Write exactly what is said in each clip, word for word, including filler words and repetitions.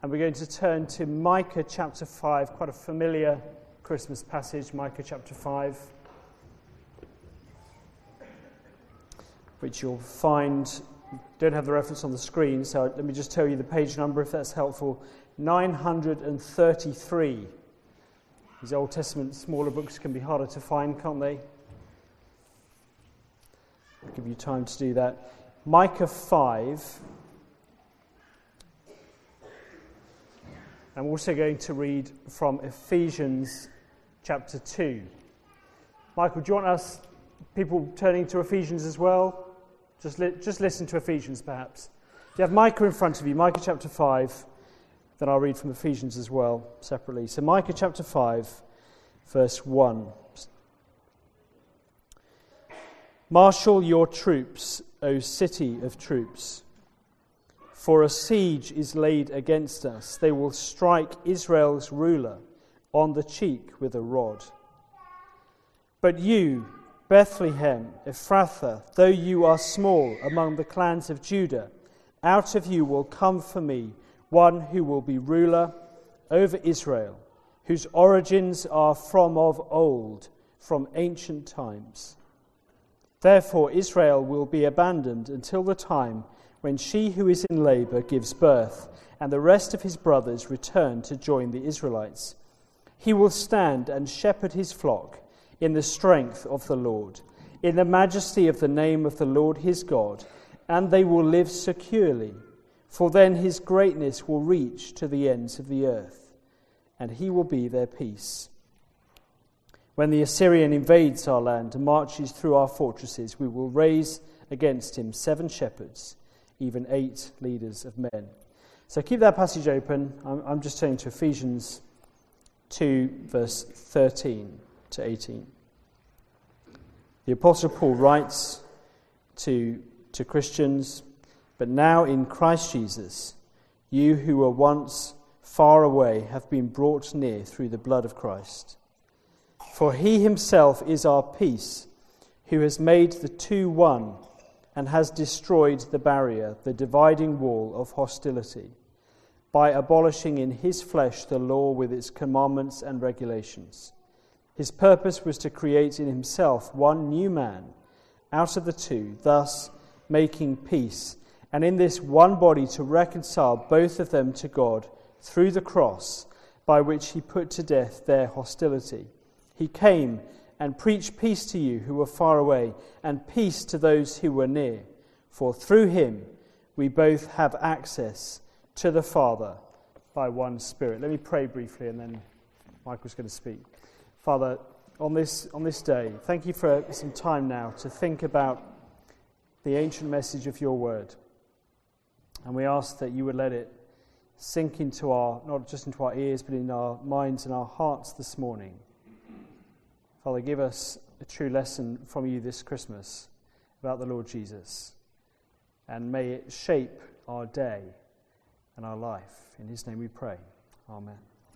And we're going to turn to Micah chapter five, quite a familiar Christmas passage, Micah chapter five, which you'll find, don't have the reference on the screen, so let me just tell you the page number if that's helpful, nine hundred thirty-three. These Old Testament smaller books can be harder to find, can't they? I'll give you time to do that. Micah five. I'm also going to read from Ephesians chapter two. Michael, do you want us, people turning to Ephesians as well? Just, li- just listen to Ephesians, perhaps. If you have Micah in front of you, Micah chapter five, then I'll read from Ephesians as well, separately. So Micah chapter five, verse one. Marshal your troops, O city of troops. For a siege is laid against us. They will strike Israel's ruler on the cheek with a rod. But you, Bethlehem, Ephrathah, though you are small among the clans of Judah, out of you will come for me one who will be ruler over Israel, whose origins are from of old, from ancient times. Therefore Israel will be abandoned until the time when she who is in labor gives birth, and the rest of his brothers return to join the Israelites. He will stand and shepherd his flock in the strength of the Lord, in the majesty of the name of the Lord his God, and they will live securely, for then his greatness will reach to the ends of the earth, and he will be their peace. When the Assyrian invades our land and marches through our fortresses, we will raise against him seven shepherds, even eight leaders of men. So keep that passage open. I'm, I'm just turning to Ephesians two, verse thirteen to eighteen. The Apostle Paul writes to, to Christians, "But now in Christ Jesus, you who were once far away have been brought near through the blood of Christ. For he himself is our peace, who has made the two one, and has destroyed the barrier, the dividing wall of hostility, by abolishing in his flesh the law with its commandments and regulations. His purpose was to create in himself one new man out of the two, thus making peace, and in this one body to reconcile both of them to God through the cross, by which he put to death their hostility. He came and preach peace to you who were far away, and peace to those who were near. For through him we both have access to the Father by one Spirit." Let me pray briefly, and then Michael's going to speak. Father, on this on this day, thank you for some time now to think about the ancient message of your word. And we ask that you would let it sink into our, not just into our ears, but in our minds and our hearts this morning. Father, give us a true lesson from you this Christmas about the Lord Jesus, and may it shape our day and our life. In his name we pray. Amen.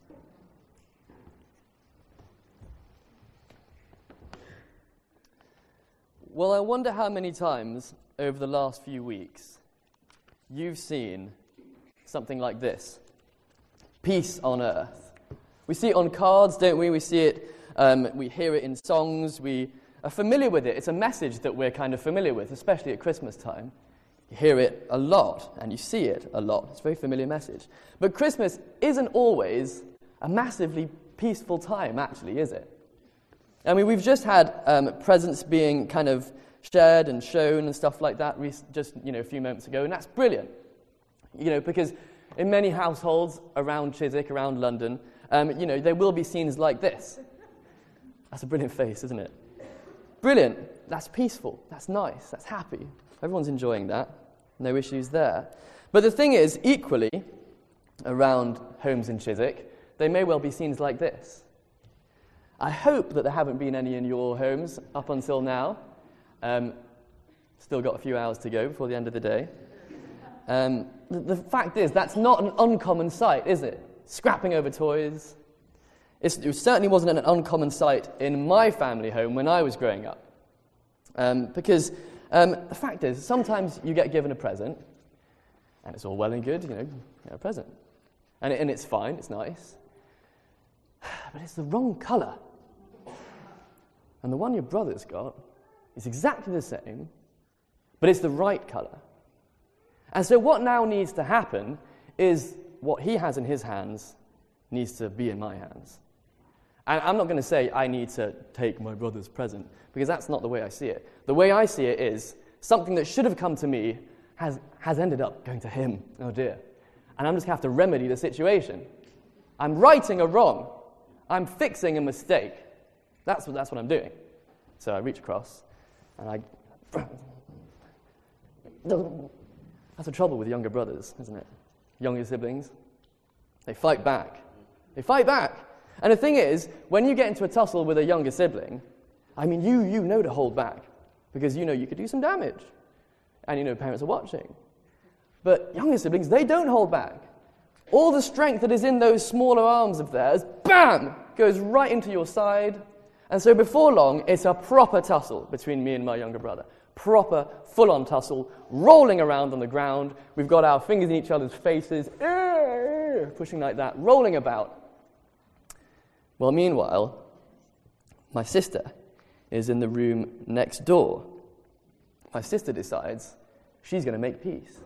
Well, I wonder how many times over the last few weeks you've seen something like this. Peace on earth. We see it on cards, don't we? We see it Um, we hear it in songs, we are familiar with it. It's a message that we're kind of familiar with, especially at Christmas time. You hear it a lot, and you see it a lot. It's a very familiar message. But Christmas isn't always a massively peaceful time, actually, is it? I mean, we've just had um, presents being kind of shared and shown and stuff like that just, you know, a few moments ago, and that's brilliant. You know, because in many households around Chiswick, around London, um, you know, there will be scenes like this. That's a brilliant face, isn't it? Brilliant. That's peaceful. That's nice. That's happy. Everyone's enjoying that. No issues there. But the thing is, equally, around homes in Chiswick, there may well be scenes like this. I hope that there haven't been any in your homes up until now. Um, still got a few hours to go before the end of the day. Um, the, the fact is, that's not an uncommon sight, is it? Scrapping over toys. It's, it certainly wasn't an uncommon sight in my family home when I was growing up. Um, because um, the fact is, sometimes you get given a present, and it's all well and good, you know, you get a present. And, it, and it's fine, it's nice. But it's the wrong colour. And the one your brother's got is exactly the same, but it's the right colour. And so what now needs to happen is what he has in his hands needs to be in my hands. And I'm not going to say I need to take my brother's present, because that's not the way I see it. The way I see it is something that should have come to me has, has ended up going to him. Oh dear. And I'm just going to have to remedy the situation. I'm righting a wrong. I'm fixing a mistake. That's what, that's what I'm doing. So I reach across, and I... That's the trouble with younger brothers, isn't it? Younger siblings. They fight back. They fight back. And the thing is, when you get into a tussle with a younger sibling, I mean, you you know to hold back, because you know you could do some damage. And you know parents are watching. But younger siblings, they don't hold back. All the strength that is in those smaller arms of theirs, bam, goes right into your side. And so before long, it's a proper tussle between me and my younger brother. Proper, full-on tussle, rolling around on the ground. We've got our fingers in each other's faces, pushing like that, rolling about. Well, meanwhile, my sister is in the room next door. My sister decides she's going to make peace.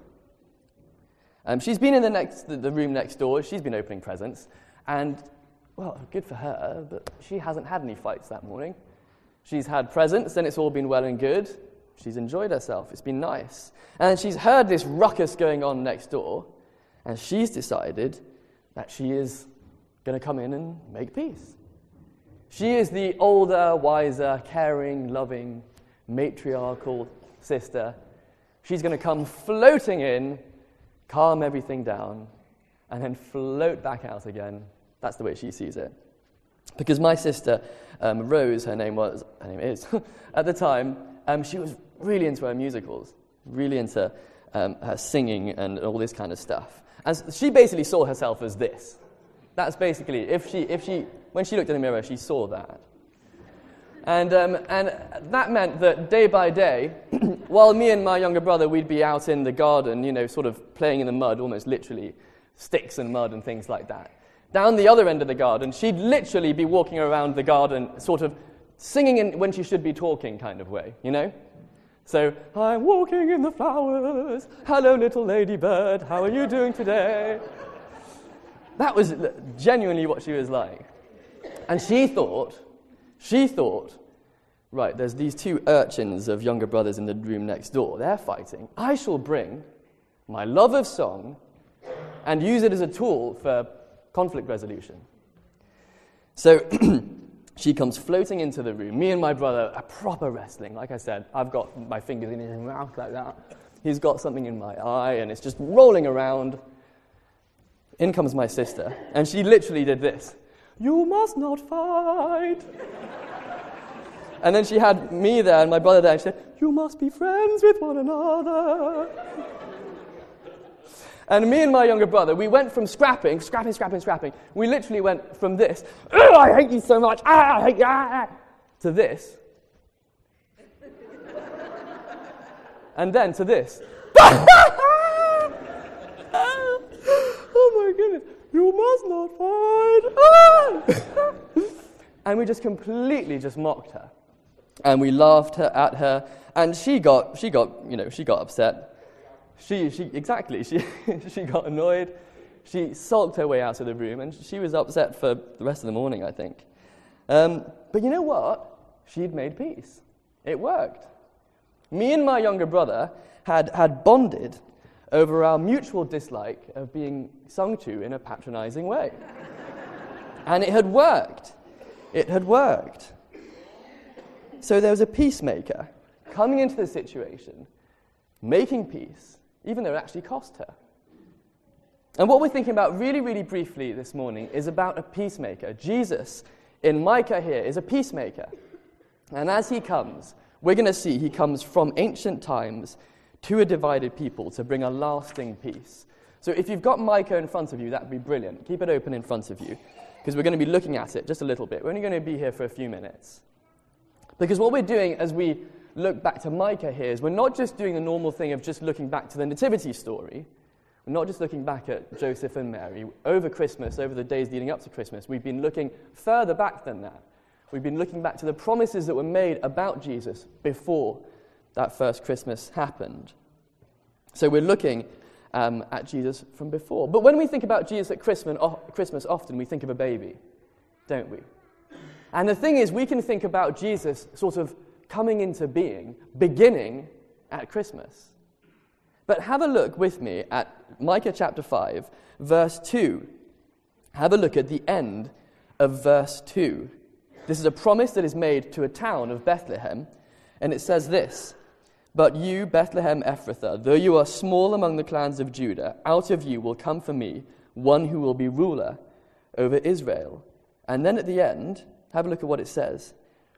Um, she's been in the, next, the, the room next door. She's been opening presents. And, well, good for her, but she hasn't had any fights that morning. She's had presents, and it's all been well and good. She's enjoyed herself. It's been nice. And she's heard this ruckus going on next door, and she's decided that she is going to come in and make peace. She is the older, wiser, caring, loving, matriarchal sister. She's going to come floating in, calm everything down, and then float back out again. That's the way she sees it. Because my sister, um, Rose, her name was, her name is, at the time, um, she was really into her musicals, really into um, her singing and all this kind of stuff. And she basically saw herself as this. That's basically, if she, if she, when she looked in the mirror, she saw that. And um, and that meant that day by day, while me and my younger brother, we'd be out in the garden, you know, sort of playing in the mud, almost literally, sticks and mud and things like that. Down the other end of the garden, she'd literally be walking around the garden, sort of singing in when she should be talking kind of way, you know? So, I'm walking in the flowers, hello little ladybird, how are you doing today? That was genuinely what she was like. And she thought, she thought, right, there's these two urchins of younger brothers in the room next door, they're fighting. I shall bring my love of song and use it as a tool for conflict resolution. So she comes floating into the room. Me and my brother are proper wrestling. Like I said, I've got my fingers in his mouth like that. He's got something in my eye, and it's just rolling around. In comes my sister, and she literally did this. You must not fight. And then she had me there and my brother there, and she said, you must be friends with one another. And me and my younger brother, we went from scrapping, scrapping, scrapping, scrapping. We literally went from this, oh, I hate you so much, ah, I hate you, ah, to this. And then to this. Oh my goodness, you must not fight. Ah! And we just completely just mocked her. And we laughed her, at her, and she got, she got, you know, she got upset. She, she, exactly, she, she got annoyed. She sulked her way out of the room, and she was upset for the rest of the morning, I think. Um, but you know what? She'd made peace. It worked. Me and my younger brother had, had bonded over our mutual dislike of being sung to in a patronizing way. And it had worked. It had worked. So there was a peacemaker coming into the situation, making peace, even though it actually cost her. And what we're thinking about really, really briefly this morning is about a peacemaker. Jesus, in Micah here, is a peacemaker. And as he comes, we're going to see he comes from ancient times to a divided people to bring a lasting peace. So if you've got Micah in front of you, that would be brilliant. Keep it open in front of you, because we're going to be looking at it just a little bit. We're only going to be here for a few minutes. Because what we're doing as we look back to Micah here is we're not just doing the normal thing of just looking back to the nativity story. We're not just looking back at Joseph and Mary. Over Christmas, over the days leading up to Christmas, we've been looking further back than that. We've been looking back to the promises that were made about Jesus before that first Christmas happened. So we're looking um, at Jesus from before. But when we think about Jesus at Christmas, Christmas, often we think of a baby, don't we? And the thing is, we can think about Jesus sort of coming into being, beginning at Christmas. But have a look with me at Micah chapter five, verse two. Have a look at the end of verse two. This is a promise that is made to a town of Bethlehem, and it says this: "But you, Bethlehem Ephrathah, though you are small among the clans of Judah, out of you will come for me one who will be ruler over Israel." And then at the end, have a look at what it says.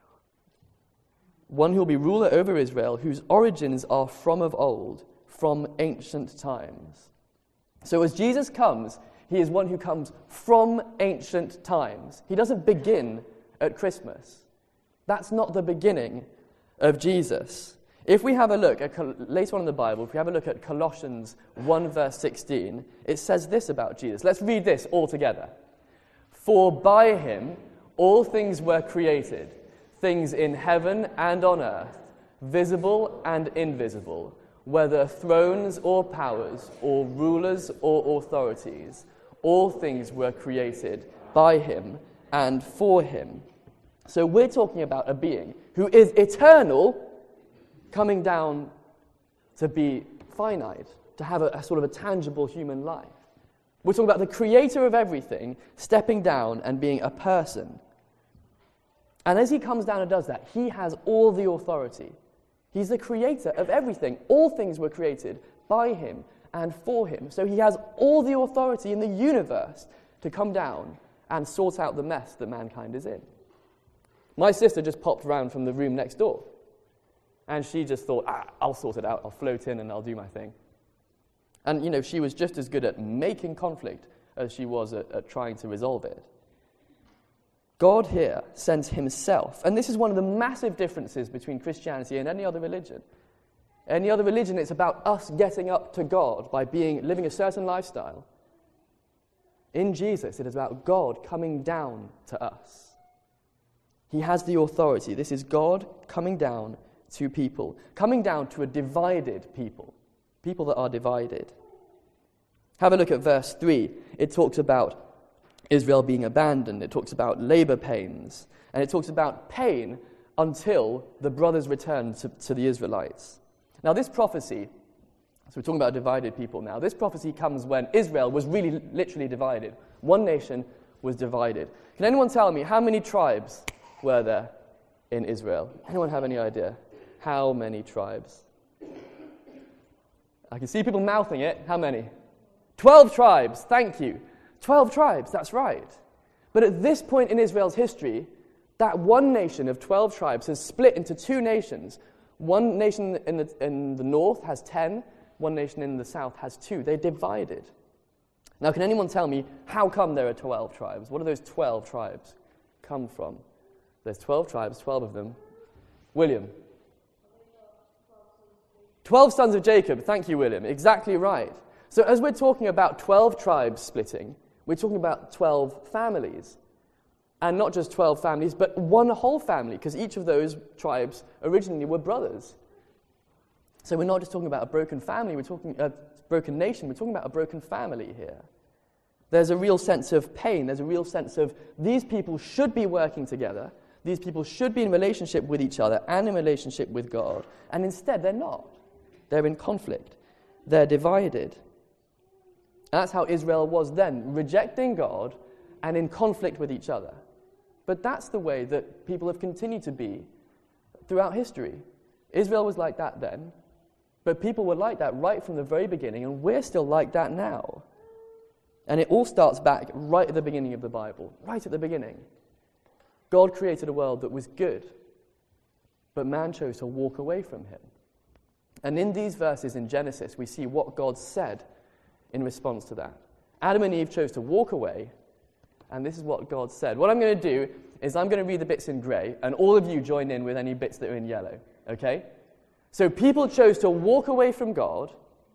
"One who will be ruler over Israel, whose origins are from of old, from ancient times." So as Jesus comes, he is one who comes from ancient times. He doesn't begin at Christmas. That's not the beginning of Jesus. If we have a look at, later on in the Bible, if we have a look at Colossians one verse sixteen, it says this about Jesus. Let's read this all together. "For by him all things were created, things in heaven and on earth, visible and invisible, whether thrones or powers or rulers or authorities, all things were created by him and for him." So we're talking about a being who is eternal, coming down to be finite, to have a, a sort of a tangible human life. We're talking about the creator of everything stepping down and being a person. And as he comes down and does that, he has all the authority. He's the creator of everything. All things were created by him and for him. So he has all the authority in the universe to come down and sort out the mess that mankind is in. My sister just popped around from the room next door. And she just thought, ah, I'll sort it out. I'll float in and I'll do my thing. And, you know, she was just as good at making conflict as she was at, at trying to resolve it. God here sends himself. And this is one of the massive differences between Christianity and any other religion. Any other religion, it's about us getting up to God by being living a certain lifestyle. In Jesus, it is about God coming down to us. He has the authority. This is God coming down to people, coming down to a divided people, people that are divided. Have a look at verse three. It talks about Israel being abandoned. It talks about labor pains. And it talks about pain until the brothers return to, to the Israelites. Now this prophecy, so we're talking about divided people now, this prophecy comes when Israel was really literally divided. One nation was divided. Can anyone tell me how many tribes were there in Israel? Anyone have any idea? How many tribes? I can see people mouthing it. How many? Twelve tribes, thank you. Twelve tribes, that's right. But at this point in Israel's history, that one nation of twelve tribes has split into two nations. One nation in the, in the north has ten, one nation in the south has two. They're divided. Now, can anyone tell me how come there are twelve tribes? What do those twelve tribes come from? There's twelve tribes, twelve of them. William. Twelve sons of Jacob, thank you, William. Exactly right. So as we're talking about twelve tribes splitting, we're talking about twelve families. And not just twelve families, but one whole family, because each of those tribes originally were brothers. So we're not just talking about a broken family, we're talking a broken nation, we're talking about a broken family here. There's a real sense of pain, there's a real sense of these people should be working together, these people should be in relationship with each other and in relationship with God, and instead they're not. They're in conflict. They're divided. That's how Israel was then, rejecting God and in conflict with each other. But that's the way that people have continued to be throughout history. Israel was like that then, but people were like that right from the very beginning, and we're still like that now. And it all starts back right at the beginning of the Bible, right at the beginning. God created a world that was good, but man chose to walk away from him. And in these verses in Genesis, we see what God said in response to that. Adam and Eve chose to walk away, and this is what God said. What I'm going to do is I'm going to read the bits in grey, and all of you join in with any bits that are in yellow, okay? So people chose to walk away from God,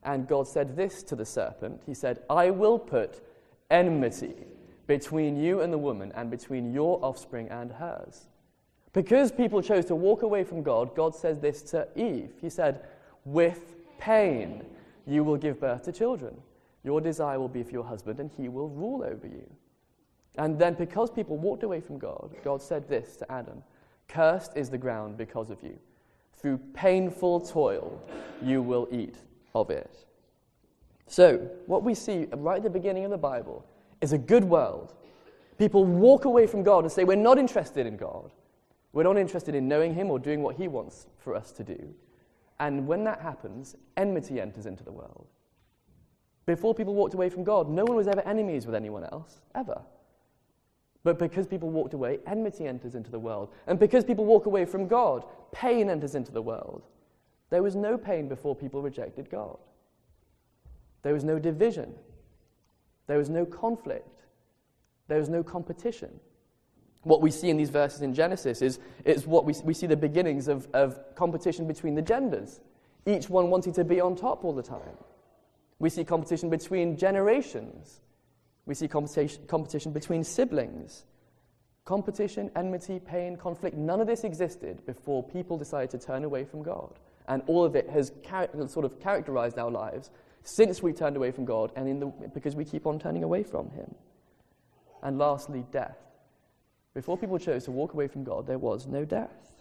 And God said this to the serpent. He said, I will put enmity between you and the woman, and between your offspring and hers. Because people chose to walk away from God, God says this to Eve. He said, with pain you will give birth to children. Your desire will be for your husband, and he will rule over you. And then because people walked away from God, God said this to Adam, cursed is the ground because of you. Through painful toil you will eat of it. So, what we see right at the beginning of the Bible is a good world. People walk away from God and say, we're not interested in God. We're not interested in knowing him or doing what he wants for us to do. And when that happens, enmity enters into the world. Before people walked away from God, no one was ever enemies with anyone else, ever. But because people walked away, enmity enters into the world. And because people walk away from God, pain enters into the world. There was no pain before people rejected God. There was no division. There was no conflict. There was no competition. What we see in these verses in Genesis is, is what we, we see the beginnings of, of competition between the genders, each one wanting to be on top all the time. We see competition between generations. We see competition, competition between siblings. Competition, enmity, pain, conflict, none of this existed before people decided to turn away from God. And all of it has char- sort of characterized our lives since we turned away from God, and in the, because we keep on turning away from him. And lastly, death. Before people chose to walk away from God, there was no death.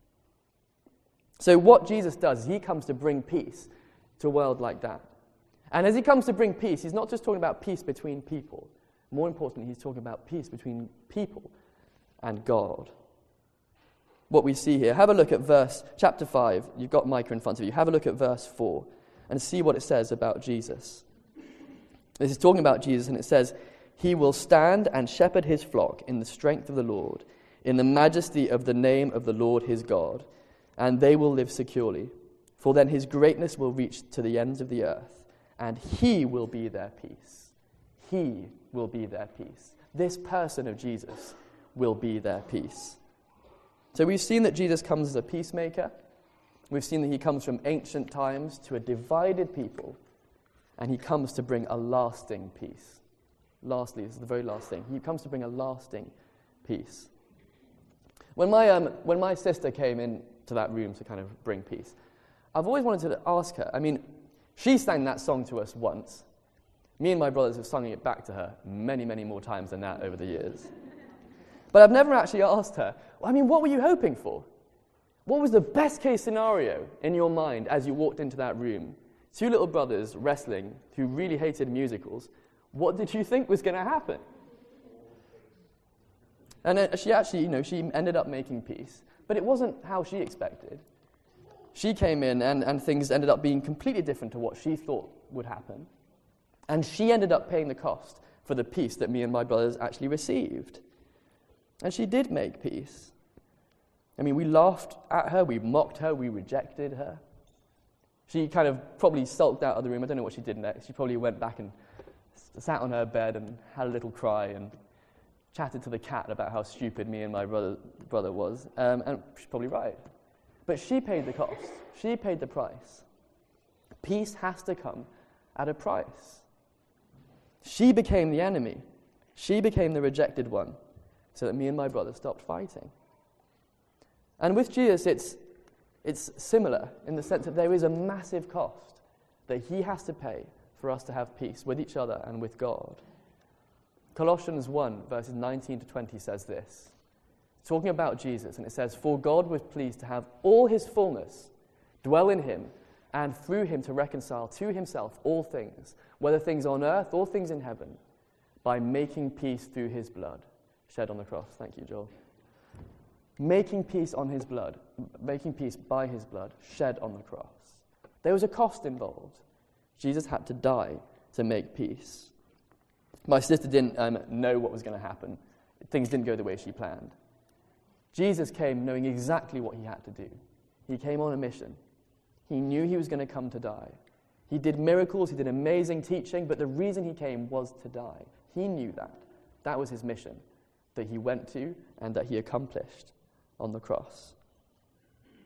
So what Jesus does is he comes to bring peace to a world like that. And as he comes to bring peace, he's not just talking about peace between people. More importantly, he's talking about peace between people and God. What we see here, have a look at verse, chapter five. You've got Micah in front of you. Have a look at verse four and see what it says about Jesus. This is talking about Jesus, and it says, he will stand and shepherd his flock in the strength of the Lord, in the majesty of the name of the Lord his God, and they will live securely. For then his greatness will reach to the ends of the earth, and he will be their peace. He will be their peace. This person of Jesus will be their peace. So we've seen that Jesus comes as a peacemaker. We've seen that he comes from ancient times to a divided people, and he comes to bring a lasting peace. Lastly, this is the very last thing. He comes to bring a lasting peace. When my um, when my sister came into that room to kind of bring peace, I've always wanted to ask her. I mean, she sang that song to us once. Me and my brothers have sung it back to her many, many more times than that over the years. But I've never actually asked her, well, I mean, what were you hoping for? What was the best case scenario in your mind as you walked into that room? Two little brothers wrestling who really hated musicals. What did you think was going to happen? And then she actually, you know, she ended up making peace. But it wasn't how she expected. She came in and, and things ended up being completely different to what she thought would happen. And she ended up paying the cost for the peace that me and my brothers actually received. And she did make peace. I mean, we laughed at her, we mocked her, we rejected her. She kind of probably sulked out of the room. I don't know what she did next. She probably went back and sat on her bed and had a little cry and chatted to the cat about how stupid me and my brother, brother was. Um, and she's probably right. But she paid the cost. She paid the price. Peace has to come at a price. She became the enemy. She became the rejected one so that me and my brother stopped fighting. And with Jesus, it's, it's similar in the sense that there is a massive cost that he has to pay for us to have peace with each other and with God. Colossians one, verses nineteen to twenty says this, talking about Jesus, and it says, for God was pleased to have all his fullness dwell in him, and through him to reconcile to himself all things, whether things on earth or things in heaven, by making peace through his blood shed on the cross. Thank you, Joel. Making peace on his blood, making peace by his blood shed on the cross. There was a cost involved. Jesus had to die to make peace. My sister didn't um, know what was going to happen. Things didn't go the way she planned. Jesus came knowing exactly what he had to do. He came on a mission. He knew he was going to come to die. He did miracles, he did amazing teaching, but the reason he came was to die. He knew that. That was his mission, that he went to and that he accomplished on the cross.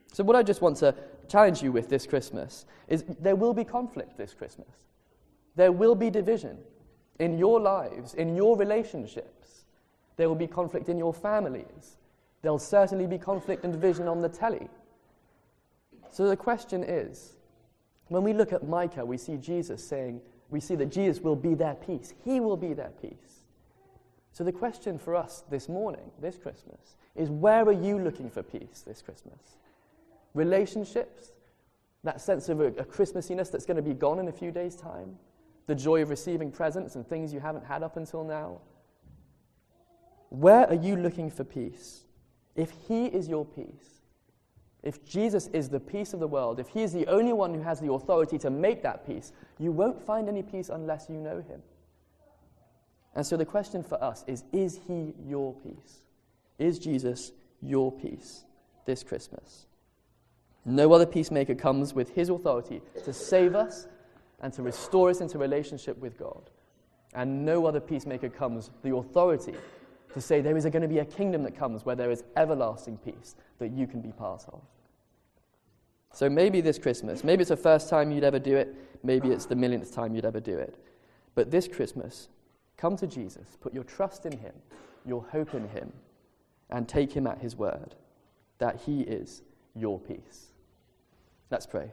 So what I just want to challenge you with this Christmas is there will be conflict this Christmas. There will be division in your lives, in your relationships. There will be conflict in your families. There'll certainly be conflict and division on the telly. So the question is, when we look at Micah, we see Jesus saying, we see that Jesus will be their peace. He will be their peace. So the question for us this morning, this Christmas, is where are you looking for peace this Christmas? Relationships? That sense of a, a Christmassiness that's going to be gone in a few days' time? The joy of receiving presents and things you haven't had up until now? Where are you looking for peace? If he is your peace, if Jesus is the peace of the world, if he is the only one who has the authority to make that peace, you won't find any peace unless you know him. And so the question for us is, is he your peace? Is Jesus your peace this Christmas? No other peacemaker comes with his authority to save us and to restore us into relationship with God. And no other peacemaker comes with the authority to say there is going to be a kingdom that comes where there is everlasting peace that you can be part of. So maybe this Christmas, maybe it's the first time you'd ever do it, maybe it's the millionth time you'd ever do it. But this Christmas, come to Jesus, put your trust in him, your hope in him, and take him at his word, that he is your peace. Let's pray.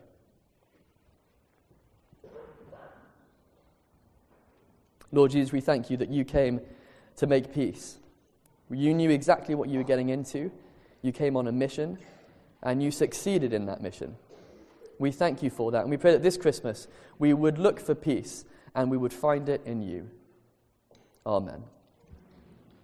Lord Jesus, we thank you that you came to make peace. You knew exactly what you were getting into. You came on a mission, and you succeeded in that mission. We thank you for that, and we pray that this Christmas we would look for peace, and we would find it in you. Amen.